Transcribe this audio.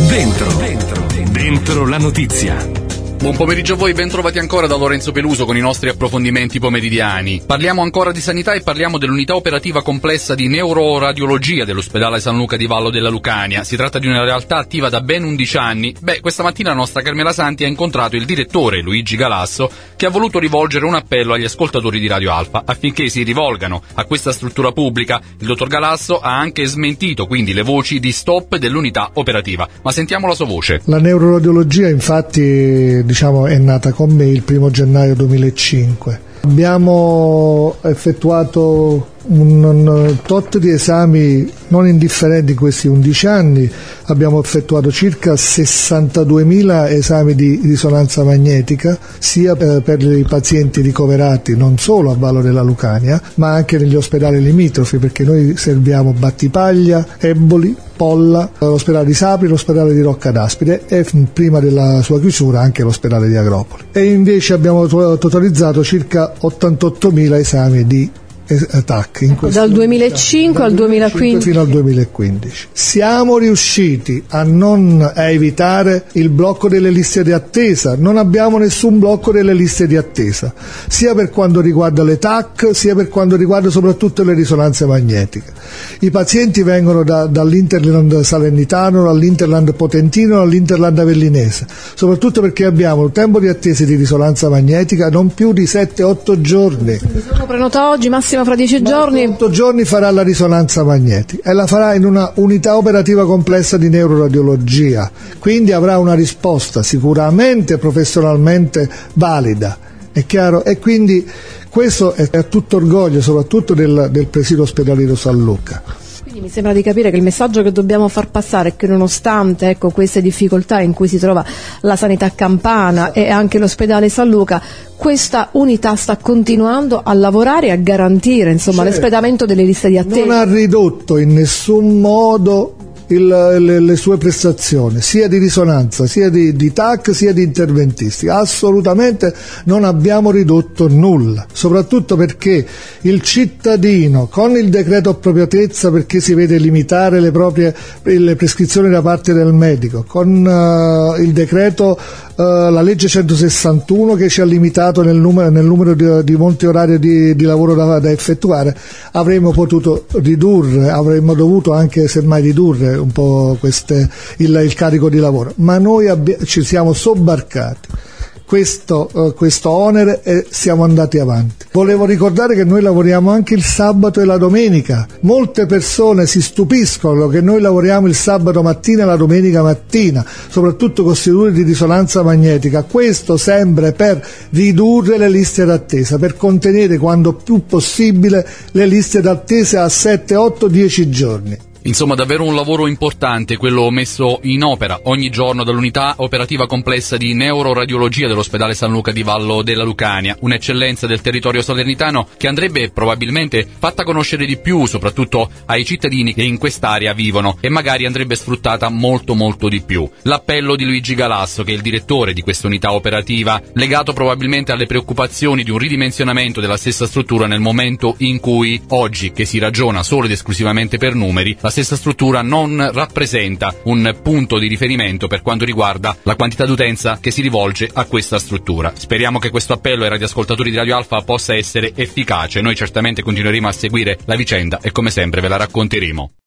Dentro la notizia. Buon pomeriggio a voi, ben trovati ancora da Lorenzo Peluso con i nostri approfondimenti pomeridiani. Parliamo ancora di sanità e parliamo dell'unità operativa complessa di neuroradiologia dell'ospedale San Luca di Vallo della Lucania. Si tratta di una realtà attiva da ben 11 anni. Questa mattina la nostra Carmela Santi ha incontrato il direttore Luigi Galasso, che ha voluto rivolgere un appello agli ascoltatori di Radio Alfa affinché si rivolgano a questa struttura pubblica. Il dottor Galasso ha anche smentito quindi le voci di stop dell'unità operativa. Ma sentiamo la sua voce. La neuroradiologia infatti è nata con me il 1 gennaio 2005. Abbiamo effettuato un tot di esami non indifferenti in questi 11 anni. Abbiamo effettuato circa 62.000 esami di risonanza magnetica, sia per i pazienti ricoverati non solo a Vallo della Lucania, ma anche negli ospedali limitrofi, perché noi serviamo Battipaglia, Eboli, Polla, l'ospedale di Sapri, l'ospedale di Rocca d'Aspide e prima della sua chiusura anche l'ospedale di Agropoli. E invece abbiamo totalizzato circa 88.000 esami di TAC dal 2005 al 2015 fino al 2015. Siamo riusciti a evitare il blocco delle liste di attesa. Non abbiamo nessun blocco delle liste di attesa, sia per quanto riguarda le TAC sia per quanto riguarda soprattutto le risonanze magnetiche. I pazienti vengono dall'Interland Salernitano, dall'Interland Potentino, dall'Interland Avellinese, soprattutto perché abbiamo un tempo di attesa di risonanza magnetica non più di 7-8 giorni. Mi sono prenota oggi, massimo fra 10 giorni. 8 giorni farà la risonanza magnetica e la farà in una unità operativa complessa di neuroradiologia, quindi avrà una risposta sicuramente professionalmente valida, è chiaro? E quindi questo è a tutto orgoglio soprattutto del presidio ospedaliero San Luca. Mi sembra di capire che il messaggio che dobbiamo far passare è che nonostante queste difficoltà in cui si trova la sanità campana e anche l'ospedale San Luca, questa unità sta continuando a lavorare e a garantire l'espletamento delle liste di attesa. Non ha ridotto in nessun modo le sue prestazioni, sia di risonanza, sia di TAC, sia di interventistica. Assolutamente non abbiamo ridotto nulla, soprattutto perché il cittadino con il decreto appropriatezza, perché si vede limitare le prescrizioni da parte del medico, con il decreto la legge 161 che ci ha limitato nel numero di monti orario di lavoro da effettuare, avremmo potuto ridurre, avremmo dovuto anche semmai ridurre un po' il carico di lavoro, ma noi ci siamo sobbarcati questo onere e siamo andati avanti. Volevo ricordare che noi lavoriamo anche il sabato e la domenica. Molte persone si stupiscono che noi lavoriamo il sabato mattina e la domenica mattina, soprattutto con istituti di risonanza magnetica. Questo sempre per ridurre le liste d'attesa, per contenere quanto più possibile le liste d'attesa a 7, 8, 10 giorni. Insomma, davvero un lavoro importante quello messo in opera ogni giorno dall'unità operativa complessa di neuroradiologia dell'ospedale San Luca di Vallo della Lucania, un'eccellenza del territorio salernitano che andrebbe probabilmente fatta conoscere di più, soprattutto ai cittadini che in quest'area vivono, e magari andrebbe sfruttata molto molto di più. L'appello di Luigi Galasso, che è il direttore di questa unità operativa, legato probabilmente alle preoccupazioni di un ridimensionamento della stessa struttura nel momento in cui oggi, che si ragiona solo ed esclusivamente per numeri, la stessa struttura non rappresenta un punto di riferimento per quanto riguarda la quantità d'utenza che si rivolge a questa struttura. Speriamo che questo appello ai radioascoltatori di Radio Alfa possa essere efficace. Noi certamente continueremo a seguire la vicenda e come sempre ve la racconteremo.